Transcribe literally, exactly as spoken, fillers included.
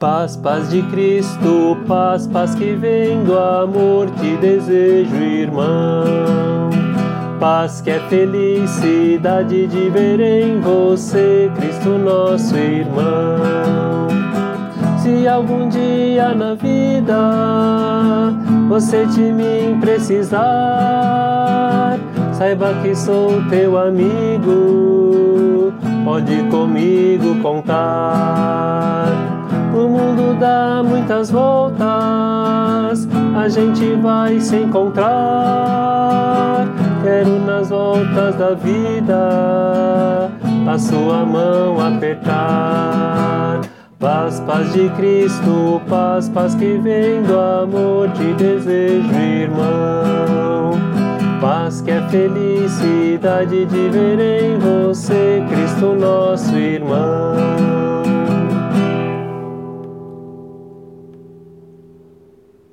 Paz, paz de Cristo, paz, paz que vem do amor, te desejo, irmão. Paz que é felicidade de ver em você, Cristo nosso irmão. Se algum dia na vida você de mim precisar, saiba que sou teu amigo, pode comigo contar. O mundo dá muitas voltas, a gente vai se encontrar. Quero nas voltas da vida a sua mão apertar. Paz, paz de Cristo, paz, paz que vem do amor, te desejo, irmão. Paz que é felicidade de ver em você, Cristo nosso irmão.